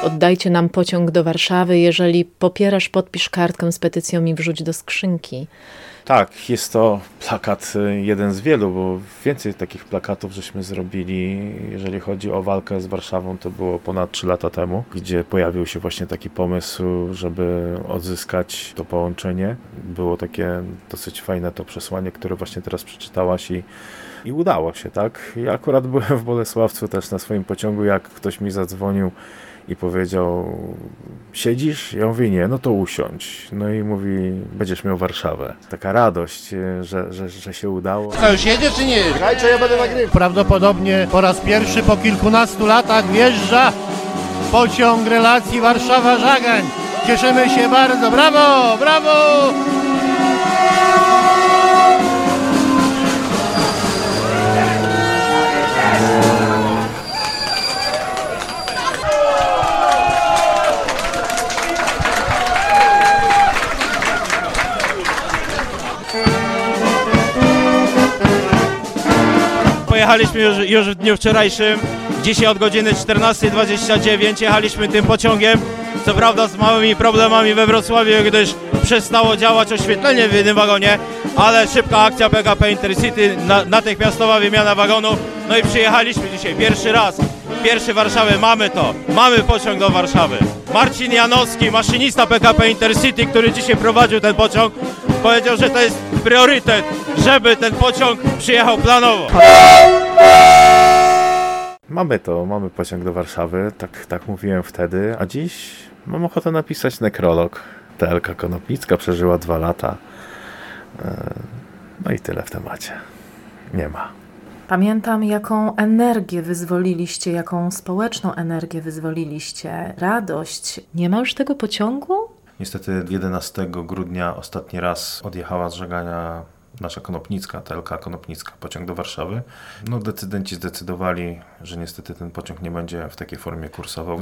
Oddajcie nam pociąg do Warszawy. Jeżeli popierasz, podpisz kartkę z petycją i wrzuć do skrzynki. Tak, jest to plakat jeden z wielu, bo więcej takich plakatów żeśmy zrobili. Jeżeli chodzi o walkę z Warszawą, to było ponad 3 lata temu, gdzie pojawił się właśnie taki pomysł, żeby odzyskać to połączenie. Było takie dosyć fajne to przesłanie, które właśnie teraz przeczytałaś i udało się, tak? Ja akurat byłem w Bolesławcu też na swoim pociągu, jak ktoś mi zadzwonił i powiedział: siedzisz? Ja mówię: nie, no to usiądź. No i mówi: będziesz miał Warszawę. Taka radość, że się udało. To już jedzie czy nie? Słuchajcie, ja będę nagrywał. Prawdopodobnie po raz pierwszy po kilkunastu latach wjeżdża pociąg relacji Warszawa-Żagań. Cieszymy się bardzo. Brawo, brawo! Pojechaliśmy już w dniu wczorajszym, dzisiaj od godziny 14:29 jechaliśmy tym pociągiem, co prawda z małymi problemami we Wrocławiu, gdyż przestało działać oświetlenie w jednym wagonie, ale szybka akcja PKP Intercity, natychmiastowa wymiana wagonów, no i przyjechaliśmy dzisiaj pierwszy raz, pierwszy Warszawy, mamy pociąg do Warszawy. Marcin Janowski, maszynista PKP Intercity, który dzisiaj prowadził ten pociąg, powiedział, że to jest priorytet, żeby ten pociąg przyjechał planowo. Mamy pociąg do Warszawy, tak mówiłem wtedy, a dziś mam ochotę napisać nekrolog. TLK Konopnicka przeżyła 2 lata. No i tyle w temacie. Nie ma. Pamiętam, jaką energię wyzwoliliście, jaką społeczną energię wyzwoliliście. Radość. Nie ma już tego pociągu? Niestety 11 grudnia ostatni raz odjechała z Żegania nasza Konopnicka, TLK Konopnicka, pociąg do Warszawy. No decydenci zdecydowali, że niestety ten pociąg nie będzie w takiej formie kursował.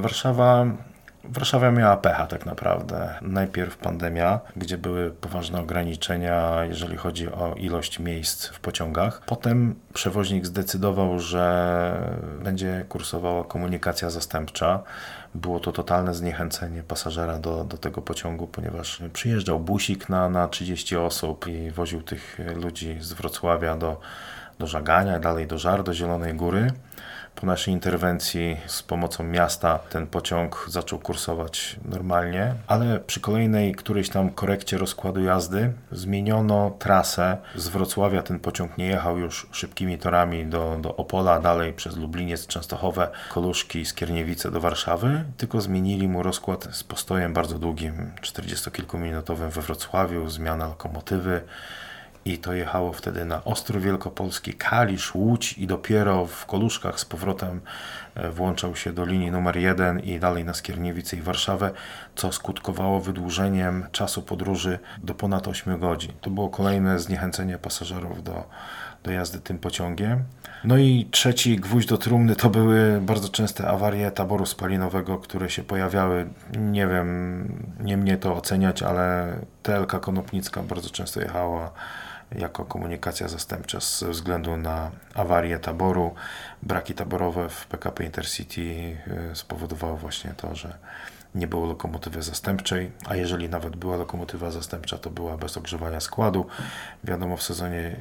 Warszawa miała pecha tak naprawdę. Najpierw pandemia, gdzie były poważne ograniczenia, jeżeli chodzi o ilość miejsc w pociągach. Potem przewoźnik zdecydował, że będzie kursowała komunikacja zastępcza. Było to totalne zniechęcenie pasażera do tego pociągu, ponieważ przyjeżdżał busik na 30 osób i woził tych ludzi z Wrocławia do Żagania, dalej do Żar, do Zielonej Góry. Po naszej interwencji z pomocą miasta ten pociąg zaczął kursować normalnie, ale przy kolejnej którejś tam korekcie rozkładu jazdy zmieniono trasę. Z Wrocławia ten pociąg nie jechał już szybkimi torami do Opola, dalej przez Lubliniec, Częstochowę, Koluszki, Skierniewice do Warszawy, tylko zmienili mu rozkład z postojem bardzo długim, 40-kilkuminutowym we Wrocławiu, zmiana lokomotywy. I to jechało wtedy na Ostrów Wielkopolski, Kalisz, Łódź i dopiero w Koluszkach z powrotem włączał się do linii numer 1 i dalej na Skierniewice i Warszawę, co skutkowało wydłużeniem czasu podróży do ponad 8 godzin. To było kolejne zniechęcenie pasażerów do jazdy tym pociągiem. No i trzeci gwóźdź do trumny to były bardzo częste awarie taboru spalinowego, które się pojawiały. Nie wiem, nie mnie to oceniać, ale TLK Konopnicka bardzo często jechała jako komunikacja zastępcza ze względu na awarię taboru. Braki taborowe w PKP Intercity spowodowały właśnie to, że nie było lokomotywy zastępczej, a jeżeli nawet była lokomotywa zastępcza, to była bez ogrzewania składu. Wiadomo, w sezonie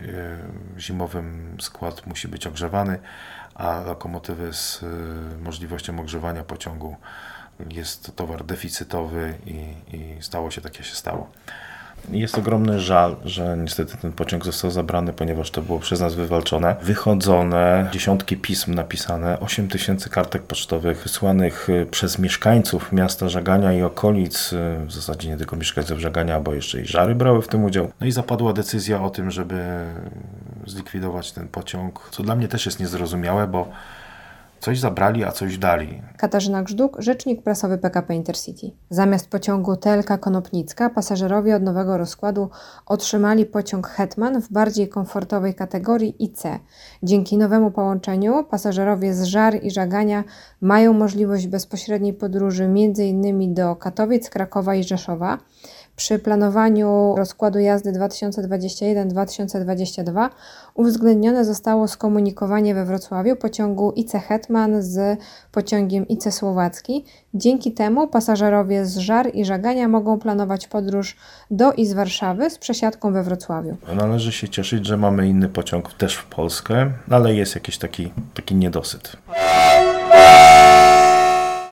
zimowym skład musi być ogrzewany, a lokomotywy z możliwością ogrzewania pociągu jest to towar deficytowy i stało się tak, jak się stało. Jest ogromny żal, że niestety ten pociąg został zabrany, ponieważ to było przez nas wywalczone. Wychodzone, dziesiątki pism napisane, 8000 kartek pocztowych wysłanych przez mieszkańców miasta Żagania i okolic, w zasadzie nie tylko mieszkańców Żagania, bo jeszcze i Żary brały w tym udział. No i zapadła decyzja o tym, żeby zlikwidować ten pociąg, co dla mnie też jest niezrozumiałe, bo coś zabrali, a coś dali. Katarzyna Grzduk, rzecznik prasowy PKP Intercity. Zamiast pociągu TLK Konopnicka pasażerowie od nowego rozkładu otrzymali pociąg Hetman w bardziej komfortowej kategorii IC. Dzięki nowemu połączeniu pasażerowie z Żar i Żagania mają możliwość bezpośredniej podróży m.in. do Katowic, Krakowa i Rzeszowa. Przy planowaniu rozkładu jazdy 2021-2022 uwzględnione zostało skomunikowanie we Wrocławiu pociągu IC Hetman z pociągiem IC Słowacki. Dzięki temu pasażerowie z Żar i Żagania mogą planować podróż do i z Warszawy z przesiadką we Wrocławiu. Należy się cieszyć, że mamy inny pociąg też w Polskę, ale jest jakiś taki niedosyt.